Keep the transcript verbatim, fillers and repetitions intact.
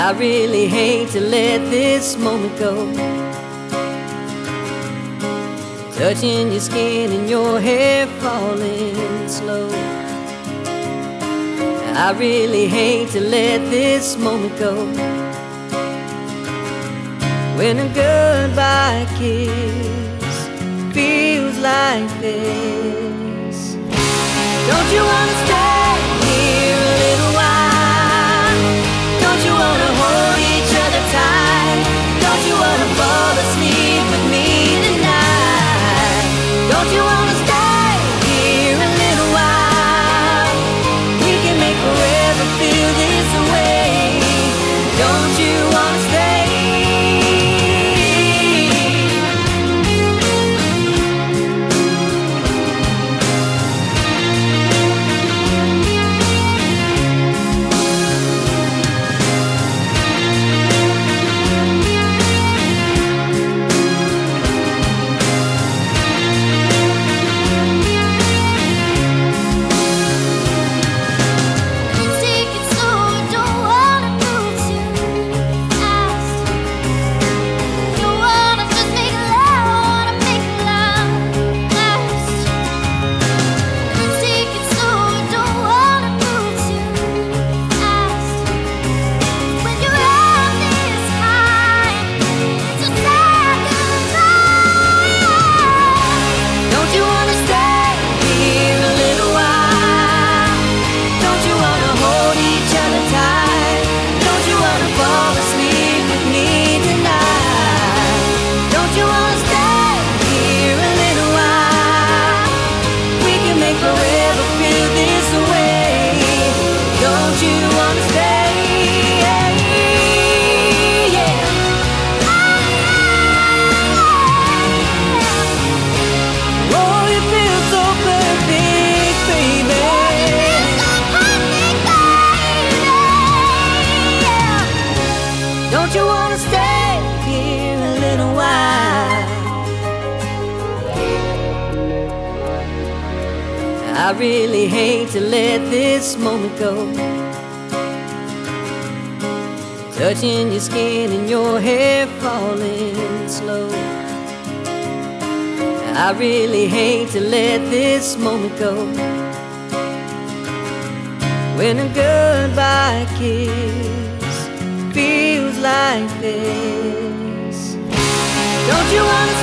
I really hate to let this moment go. Touching your skin and your hair falling slow. I really hate to let this moment go. When a goodbye kiss feels like this. Don't you wanna stay here a little while? Don't you wanna hold each other tight? Don't you wanna fall asleep with me tonight? Don't you wanna stay here a little while? We can make forever feel this way. Don't you wanna stay? Don't you wanna stay here a little while? I really hate to let this moment go. Touching your skin and your hair falling slow. I really hate to let this moment go. When a goodbye kiss feels like this. Don't you wanna